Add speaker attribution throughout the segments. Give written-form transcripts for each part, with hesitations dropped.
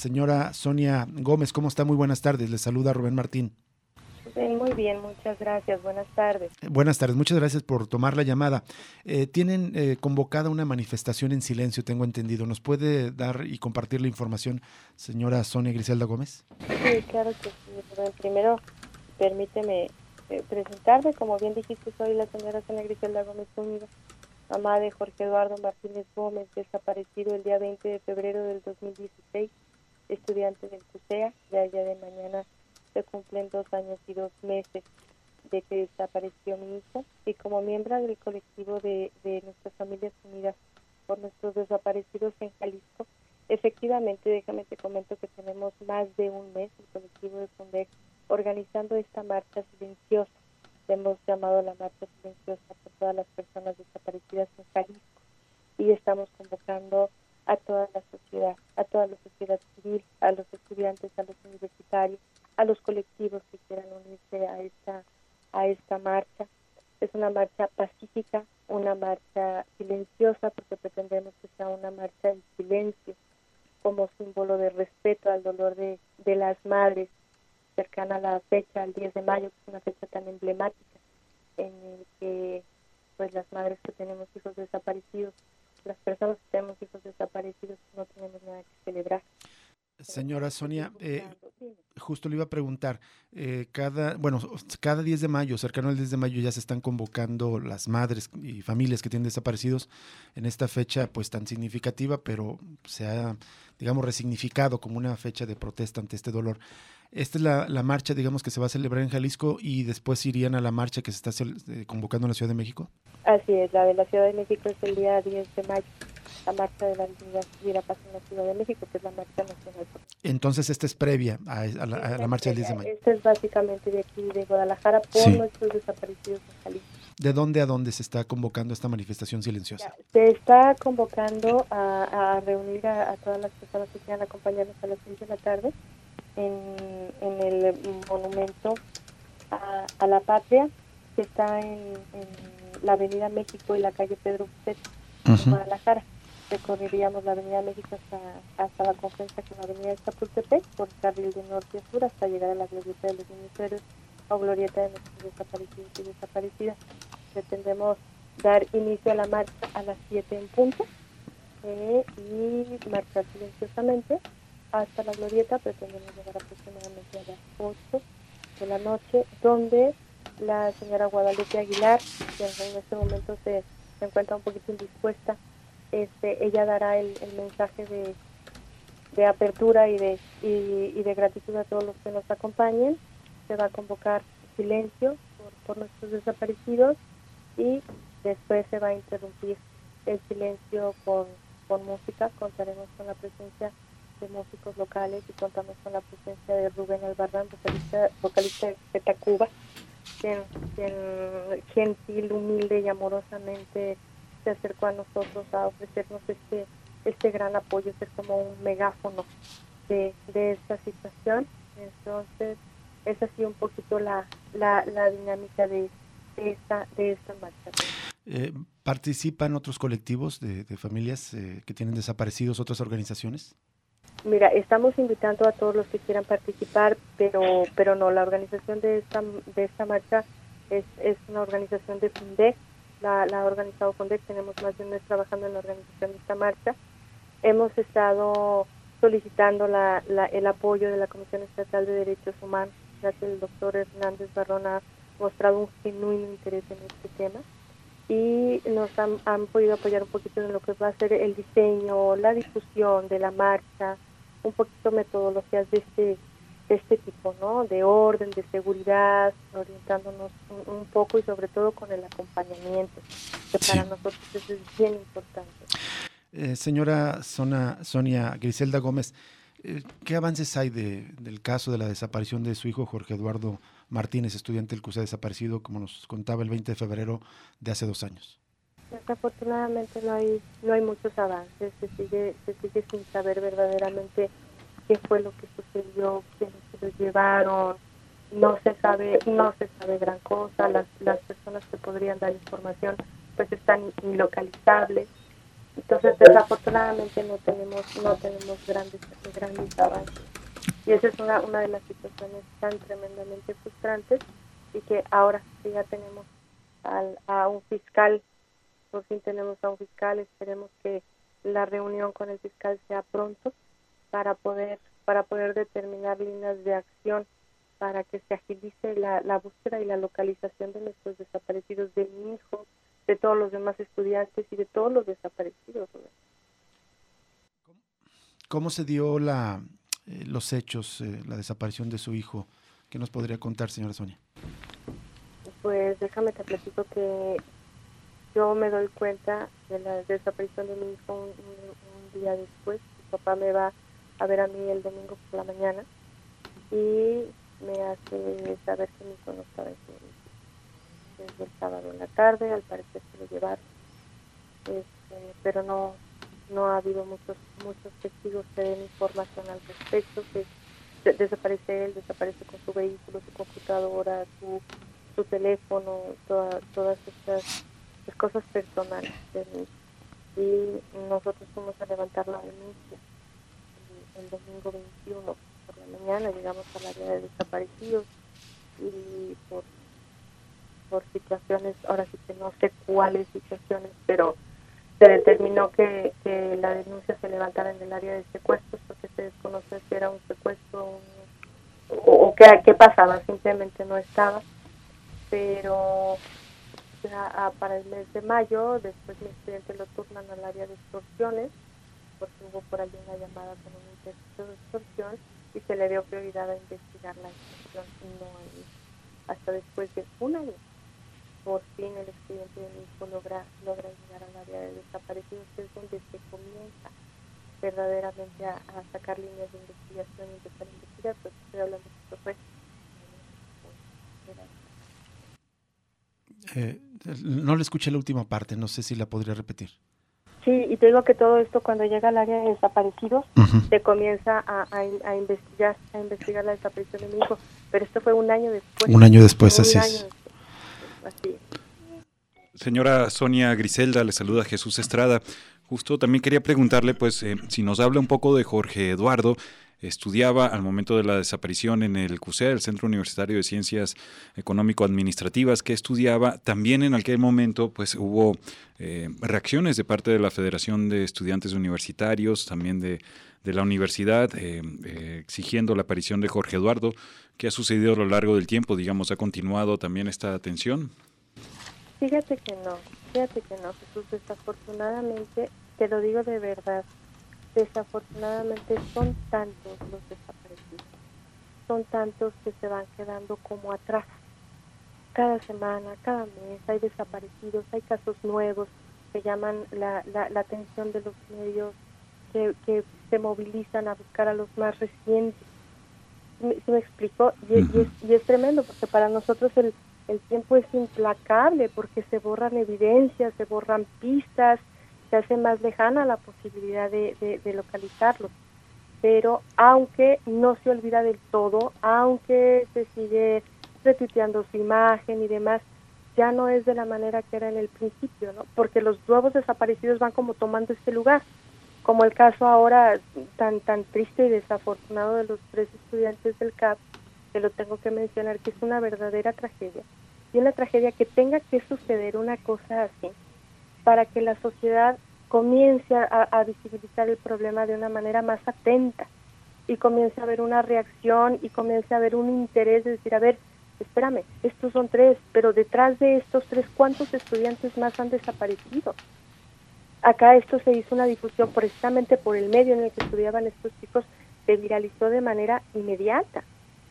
Speaker 1: Señora Sonia Gómez, ¿cómo está? Muy buenas tardes. Le saluda Rubén Martín.
Speaker 2: Muy bien, muchas gracias. Buenas tardes.
Speaker 1: Buenas tardes, muchas gracias por tomar la llamada. Tienen convocada una manifestación en silencio, tengo entendido. ¿Nos puede dar y compartir la información, señora Sonia Griselda Gómez?
Speaker 2: Sí, claro que sí. Rubén. Primero, permíteme presentarme. Como bien dijiste, soy la señora Sonia Griselda Gómez Zúñiga, mamá de Jorge Eduardo Martínez Gómez, desaparecido el día 20 de febrero del 2016, estudiante del CUSEA. Ya el día de mañana se cumplen 2 años y 2 meses de que desapareció mi hijo, y como miembro del colectivo de nuestras familias unidas por nuestros desaparecidos en Jalisco, efectivamente, déjame te comento que tenemos más de un mes, el colectivo de FUNDEC, organizando esta marcha silenciosa. Le hemos llamado la marcha silenciosa por todas las personas desaparecidas en Jalisco, y estamos convocando a toda la sociedad civil, a los estudiantes, a los universitarios, a los colectivos que quieran unirse a esta marcha. Es una marcha pacífica, una marcha silenciosa, porque pretendemos que sea una marcha en silencio, como símbolo de respeto al dolor de las madres, cercana a la fecha, el 10 de mayo, que es una fecha tan emblemática, en el que pues las madres que tenemos hijos desaparecidos, las personas que tenemos hijos desaparecidos, no tenemos nada que celebrar.
Speaker 1: Señora Sonia,
Speaker 2: Sí.
Speaker 1: justo le iba a preguntar, cada 10 de mayo, cercano al 10 de mayo, ya se están convocando las madres y familias que tienen desaparecidos en esta fecha pues tan significativa, pero se ha, digamos, resignificado como una fecha de protesta ante este dolor. Esta es la marcha, digamos, que se va a celebrar en Jalisco, y después irían a la marcha que se está convocando en la Ciudad de México.
Speaker 2: Así es, la de la Ciudad de México es el día 10 de mayo, la marcha de la dignidad y la paz en la Ciudad de México, que es la marcha nacional.
Speaker 1: Entonces esta es previa a la marcha del 10 de mayo.
Speaker 2: Esta es básicamente de aquí, de Guadalajara, por
Speaker 1: Sí.
Speaker 2: nuestros desaparecidos en Jalisco.
Speaker 1: ¿De dónde a dónde se está convocando esta manifestación silenciosa?
Speaker 2: Se está convocando a reunir a todas las personas que quieran acompañarnos a las 6 de la tarde en el monumento a la patria, que está en la Avenida México y la calle Pedro Bucet, en Guadalajara. Recorreríamos la Avenida México hasta la confluencia con la Avenida Chapultepec, por el carril de norte a sur, hasta llegar a la glorieta de los ministerios o glorieta de nuestros desaparecidos y desaparecidas. Pretendemos dar inicio a la marcha a las 7 en punto, y marchar silenciosamente hasta la glorieta. Pretendemos llegar aproximadamente a las 8 de la noche, donde la señora Guadalupe Aguilar, que en este momento se encuentra un poquito indispuesta, ella dará el mensaje de apertura y de gratitud a todos los que nos acompañen. Se va a convocar silencio por nuestros desaparecidos, y después se va a interrumpir el silencio con música. Contaremos con la presencia de músicos locales y contamos con la presencia de Rubén Albarrán, vocalista de Tacuba, quien gentil, humilde y amorosamente se acercó a nosotros a ofrecernos este gran apoyo, ser como un megáfono de esta situación. Entonces, es así un poquito la dinámica de esta marcha.
Speaker 1: ¿Participan otros colectivos de familias que tienen desaparecidos, otras organizaciones?
Speaker 2: Mira, estamos invitando a todos los que quieran participar, pero no, la organización de esta marcha es una organización de FUNDEC, la ha organizado FUNDEC. Tenemos más de un mes trabajando en la organización de esta marcha. Hemos estado solicitando el apoyo de la Comisión Estatal de Derechos Humanos, ya que el doctor Hernández Barrón ha mostrado un genuino interés en este tema, y nos han podido apoyar un poquito en lo que va a ser el diseño, la difusión de la marcha, un poquito metodologías de este tipo, ¿no? De orden, de seguridad, orientándonos un poco, y sobre todo con el acompañamiento, que para nosotros eso es bien importante.
Speaker 1: Señora Sonia Griselda Gómez, ¿qué avances hay del caso de la desaparición de su hijo Jorge Eduardo Martínez, estudiante del CUSEA desaparecido, como nos contaba, el 20 de febrero de hace 2 años?
Speaker 2: Desafortunadamente no hay muchos avances, se sigue sin saber verdaderamente qué fue lo que sucedió, quiénes se lo llevaron. No se sabe gran cosa. Las personas que podrían dar información pues están ilocalizables. Entonces, desafortunadamente no tenemos grandes avances. Y esa es una de las situaciones tan tremendamente frustrantes, y que ahora sí ya tenemos a un fiscal, por fin tenemos a un fiscal. Esperemos que la reunión con el fiscal sea pronto para poder determinar líneas de acción para que se agilice la búsqueda y la localización de nuestros desaparecidos, de mi hijo, de todos los demás estudiantes y de todos los desaparecidos.
Speaker 1: ¿Cómo se dio los hechos, la desaparición de su hijo? ¿Qué nos podría contar, señora Sonia?
Speaker 2: Pues déjame te platico que yo me doy cuenta de la desaparición de mi hijo un día después. Mi papá me va a ver a mí el domingo por la mañana y me hace saber que mi hijo no estaba en su desde el sábado en la tarde. Al parecer se lo llevaron, pero no ha habido muchos testigos que den información al respecto. Que desaparece él, desaparece con su vehículo, su computadora, su teléfono, todas estas cosas personales de mí. Y nosotros fuimos a levantar la denuncia el domingo 21 por la mañana. Llegamos al área de desaparecidos y por situaciones, ahora sí que no sé cuáles situaciones, pero se determinó que la denuncia se levantara en el área de secuestros, porque se desconoce si era un secuestro o qué pasaba. Simplemente no estaba. Pero para el mes de mayo, después mi estudiante lo turnan al área de extorsiones, porque hubo por ahí una llamada con un intento de extorsión y se le dio prioridad a investigar la extorsión, y no a mí. Hasta después de un año, por fin el expediente de mi hijo logra llegar al área de desaparecidos, que es donde se comienza verdaderamente a sacar líneas de investigación y empezar a investigar. Pues estoy hablando de esto fue
Speaker 1: No le escuché la última parte, no sé si la podría repetir.
Speaker 2: Sí, y te digo que todo esto, cuando llega al área de desaparecidos, se comienza a investigar la desaparición de mi hijo, pero esto fue un año después.
Speaker 1: Un año después, así es.
Speaker 2: Así.
Speaker 3: Señora Sonia Griselda, le saluda Jesús Estrada. Justo también quería preguntarle, pues, si nos habla un poco de Jorge Eduardo. Estudiaba al momento de la desaparición en el CUSEA, el Centro Universitario de Ciencias Económico-Administrativas, que estudiaba. También en aquel momento pues hubo reacciones de parte de la Federación de Estudiantes Universitarios, también de la universidad, exigiendo la aparición de Jorge Eduardo. ¿Qué ha sucedido a lo largo del tiempo? Digamos, ¿ha continuado también esta atención?
Speaker 2: Fíjate que no, Jesús. Desafortunadamente, te lo digo de verdad, desafortunadamente son tantos los desaparecidos, son tantos que se van quedando como atrás. Cada semana, cada mes hay desaparecidos, hay casos nuevos que llaman la atención de los medios, que se movilizan a buscar a los más recientes. ¿Sí me explico? Y es tremendo, porque para nosotros el tiempo es implacable, porque se borran evidencias, se borran pistas, se hace más lejana la posibilidad de localizarlos. Pero aunque no se olvida del todo, aunque se sigue retuiteando su imagen y demás, ya no es de la manera que era en el principio, ¿no? Porque los nuevos desaparecidos van como tomando este lugar, como el caso ahora tan triste y desafortunado de los 3 estudiantes del CAP, que lo tengo que mencionar, que es una verdadera tragedia. Y una tragedia que tenga que suceder una cosa así, para que la sociedad comience a visibilizar el problema de una manera más atenta, y comience a haber una reacción, y comience a haber un interés de decir, a ver, espérame, estos son 3, pero detrás de estos 3, ¿cuántos estudiantes más han desaparecido? Acá esto se hizo una difusión precisamente por el medio en el que estudiaban estos chicos, se viralizó de manera inmediata.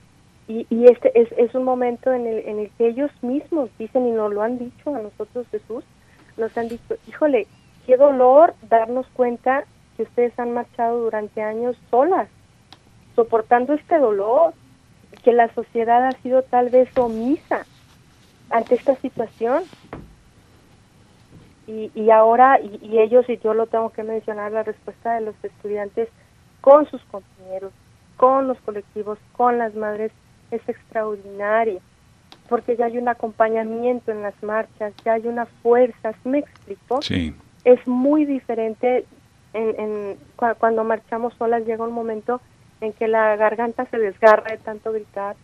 Speaker 2: Y este es un momento en el que ellos mismos dicen, y nos lo han dicho a nosotros, Jesús, nos han dicho, híjole, qué dolor darnos cuenta que ustedes han marchado durante años solas, soportando este dolor, que la sociedad ha sido tal vez omisa ante esta situación. Y ahora, y ellos, y yo lo tengo que mencionar, la respuesta de los estudiantes con sus compañeros, con los colectivos, con las madres, es extraordinaria, porque ya hay un acompañamiento en las marchas, ya hay una fuerza. ¿Sí me explico?
Speaker 3: Sí.
Speaker 2: es muy diferente. Cuando marchamos solas llega un momento en que la garganta se desgarra de tanto gritar,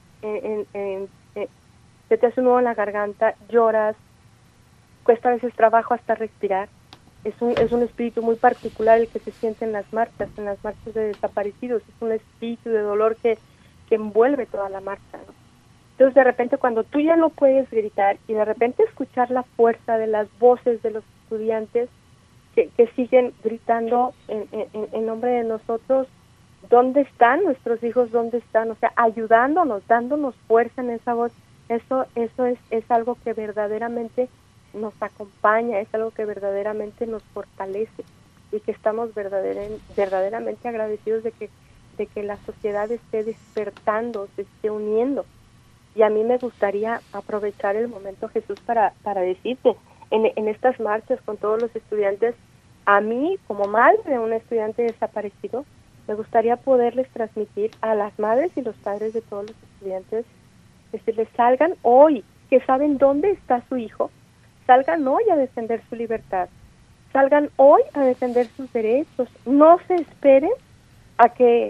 Speaker 2: se te hace un nudo en la garganta, lloras, cuesta a veces trabajo hasta respirar. Es un espíritu muy particular el que se siente en las marchas de desaparecidos. Es un espíritu de dolor que envuelve toda la marcha, ¿no? Entonces, de repente, cuando tú ya no puedes gritar y de repente escuchar la fuerza de las voces de los estudiantes que siguen gritando en nombre de nosotros, ¿dónde están nuestros hijos? ¿Dónde están? O sea, ayudándonos, dándonos fuerza en esa voz. Eso es algo que verdaderamente nos acompaña, es algo que verdaderamente nos fortalece y que estamos verdaderamente agradecidos de que la sociedad esté despertando, se esté uniendo. Y a mí me gustaría aprovechar el momento, Jesús, para decirte, en estas marchas con todos los estudiantes, a mí, como madre de un estudiante desaparecido, me gustaría poderles transmitir a las madres y los padres de todos los estudiantes, decirles, salgan hoy, que saben dónde está su hijo, salgan hoy a defender su libertad, salgan hoy a defender sus derechos, no se esperen a que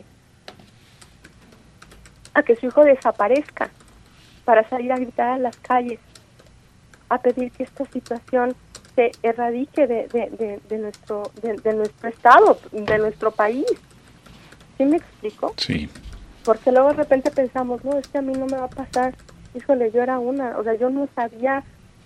Speaker 2: su hijo desaparezca para salir a gritar a las calles, a pedir que esta situación se erradique de nuestro estado, de nuestro país. ¿Sí me explico?
Speaker 3: Sí.
Speaker 2: Porque luego de repente pensamos, no, es que a mí no me va a pasar. Híjole, yo era yo no sabía,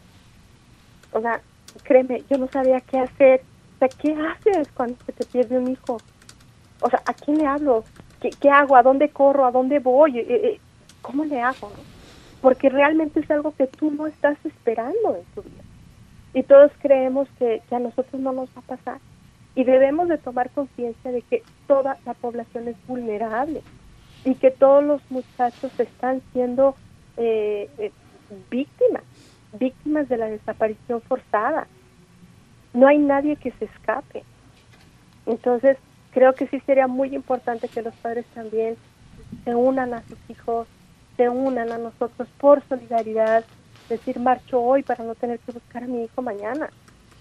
Speaker 2: créeme, yo no sabía qué hacer. O sea, ¿qué haces cuando se te pierde un hijo? O sea, ¿a quién le hablo? ¿Qué hago? ¿A dónde corro? ¿A dónde voy? ¿Cómo le hago? ¿No? Porque realmente es algo que tú no estás esperando en tu vida. Y todos creemos que a nosotros no nos va a pasar. Y debemos de tomar conciencia de que toda la población es vulnerable y que todos los muchachos están siendo víctimas de la desaparición forzada. No hay nadie que se escape. Entonces, creo que sí sería muy importante que los padres también se unan a sus hijos, se unan a nosotros por solidaridad, decir, marcho hoy para no tener que buscar a mi hijo mañana.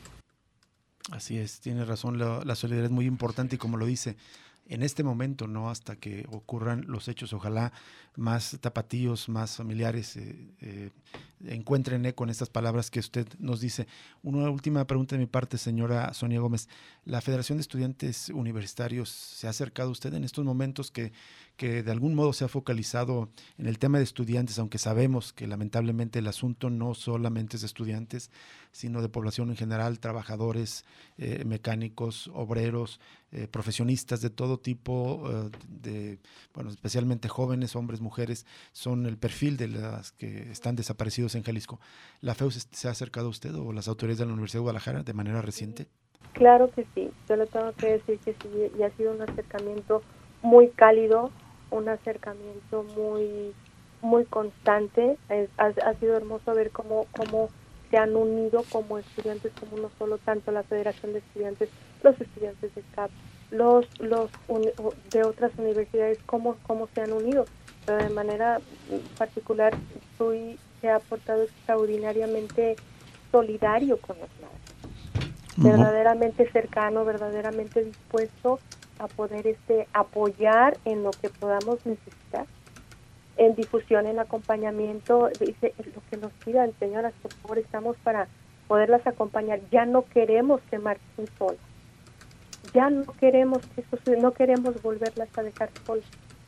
Speaker 1: Así es, tiene razón, la solidaridad es muy importante y como lo dice, en este momento, no hasta que ocurran los hechos, ojalá más tapatíos, más familiares encuentren eco en estas palabras que usted nos dice. Una última pregunta de mi parte, señora Sonia Gómez. ¿La Federación de Estudiantes Universitarios se ha acercado a usted en estos momentos que de algún modo se ha focalizado en el tema de estudiantes, aunque sabemos que lamentablemente el asunto no solamente es de estudiantes, sino de población en general, trabajadores, mecánicos, obreros, profesionistas de todo tipo, especialmente jóvenes, hombres, mujeres, son el perfil de las que están desaparecidos en Jalisco? ¿La FEU se ha acercado a usted o las autoridades de la Universidad de Guadalajara de manera reciente?
Speaker 2: Claro que sí, yo le tengo que decir que sí, y ha sido un acercamiento muy cálido, un acercamiento muy muy constante. Ha sido hermoso ver cómo se han unido como estudiantes, como uno solo, tanto la Federación de Estudiantes, los estudiantes de CAP, los de otras universidades, cómo se han unido. Pero de manera particular, SUI se ha portado extraordinariamente solidario con las madres, verdaderamente cercano, verdaderamente dispuesto a poder apoyar en lo que podamos necesitar, en difusión, en acompañamiento. Dice, lo que nos pidan, señoras, por favor, estamos para poderlas acompañar. Ya no queremos que marchen solas, ya no queremos que no queremos volverlas a dejar solas.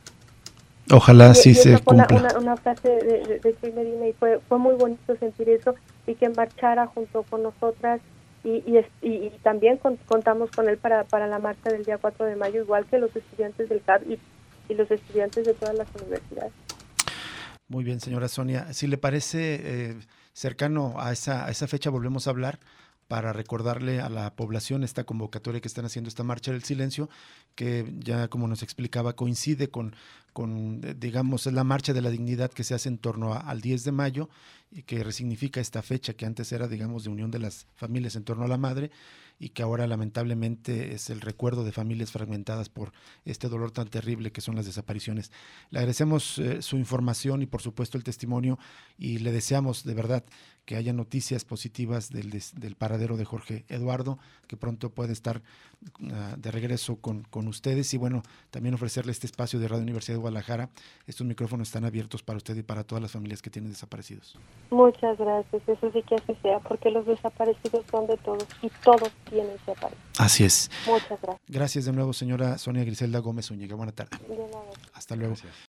Speaker 1: Ojalá sí se cumpla.
Speaker 2: Una frase de Chuy Medina, y fue muy bonito sentir eso, y que marchara junto con nosotras, y también contamos con él para la marcha del día 4 de mayo, igual que los estudiantes del CAP y los estudiantes de todas las universidades.
Speaker 1: Muy bien, señora Sonia. Si le parece cercano a esa fecha, volvemos a hablar para recordarle a la población esta convocatoria que están haciendo, esta marcha del silencio, que ya como nos explicaba coincide con digamos, es la marcha de la dignidad que se hace en torno al 10 de mayo y que resignifica esta fecha que antes era, digamos, de unión de las familias en torno a la madre y que ahora lamentablemente es el recuerdo de familias fragmentadas por este dolor tan terrible que son las desapariciones. Le agradecemos su información y por supuesto el testimonio y le deseamos de verdad que haya noticias positivas del paradero de Jorge Eduardo, que pronto puede estar de regreso con ustedes y bueno, también ofrecerle este espacio de Radio Universidad de Guadalajara. Estos micrófonos están abiertos para usted y para todas las familias que tienen desaparecidos.
Speaker 2: Muchas gracias, eso sí que así sea, porque los desaparecidos son de todos y todos tienen que aparecer.
Speaker 1: Así es.
Speaker 2: Muchas gracias.
Speaker 1: Gracias de nuevo, señora Sonia Griselda Gómez Zúñiga. Buena tarde.
Speaker 2: De nada.
Speaker 1: Hasta luego.
Speaker 3: Gracias.